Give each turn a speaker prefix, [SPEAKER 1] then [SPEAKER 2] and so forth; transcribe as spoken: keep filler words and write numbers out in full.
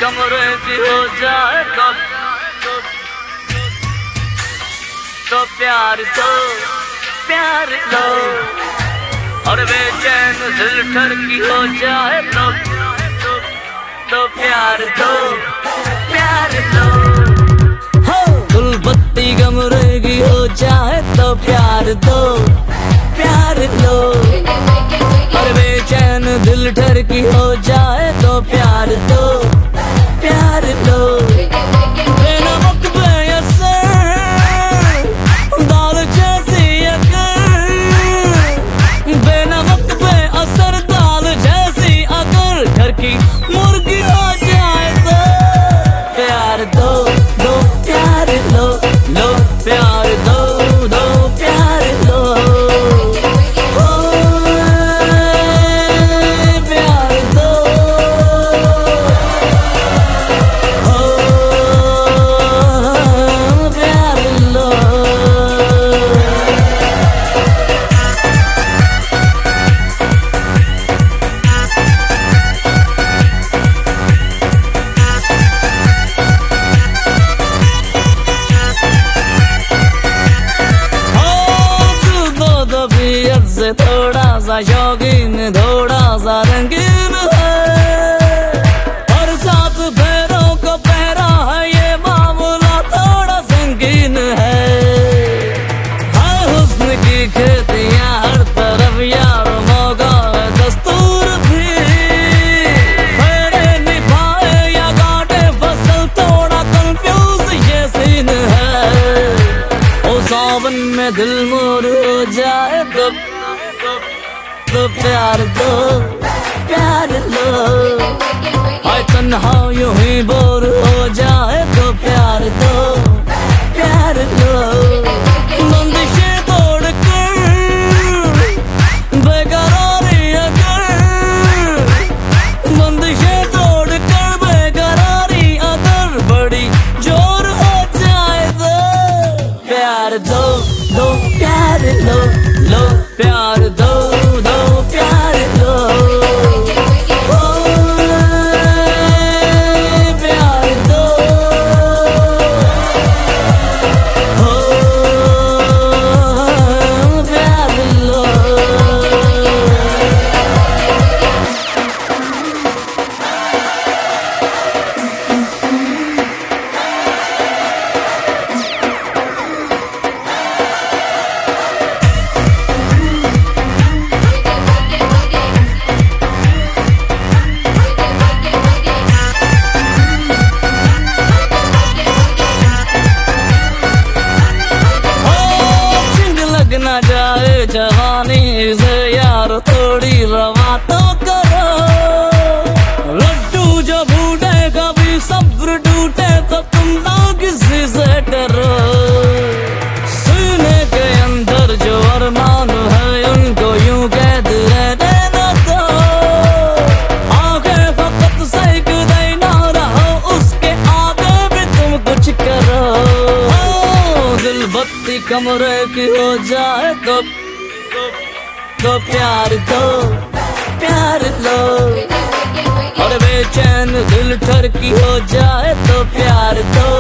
[SPEAKER 1] कमरे की हो जाए तो तो प्यार दो, प्यार लो। और बेचैन दिल ठरकी हो जाए तो तो प्यार दो, प्यार लो। गुलबत्ती कमरे की हो जाए तो प्यार दो, प्यार लो। और बेचैन दिल ठरकी हो जाए तो प्यार दो, प्यार लो। बिना वक्त बेअसर दाल जैसी अगर, बिना वक्त बेअसर दाल जैसी अगर घर की मुर्गी हो जाए तो प्यार दो, दो प्यार लो, लो प्यार दो, दो प्यार लो। से थोड़ा सा शौकीन, थोड़ा सा रंगीन है, और साथ पैरों को पहरा है ये मामला थोड़ा संगीन है। हर हुस्न की खेतियां हर तरफ यार मौका है दस्तूर भी, फेरे निभाए या काटे फसल थोड़ा कंफ्यूज ये सीन है। ओ सावन में दिल मोर हो जाए तो तो प्यार दो, प्यार लो। आए तन्हा यूं ही बोर हो जाए तो प्यार दो, प्यार लो। बंदिशें तोड़ कर बेकरारी अगर, बंदिशें तोड़ कर बेकरारी अगर बड़ी जोर हो जाए तो प्यार दो, दो प्यार लो, लो प्यार दो, दो प्यार लो। ओ प्यार दो, ओ प्यार लो। ना जाए जवानी से यार थोड़ी रवा तो करो। लड्डू जो भूटे कभी सब्र टूटे तो तुम ना किसी से डरो। सीने के अंदर जो अरमान है उनको यूं कैद रहने न दो। आंखें फकत सेक देना रहो उसके आगे भी तुम कुछ करो। दिल बत्ती कमरे की हो जाए तो तो प्यार दो, प्यार लो। और बेचैन दिल ठरकी हो जाए तो प्यार दो,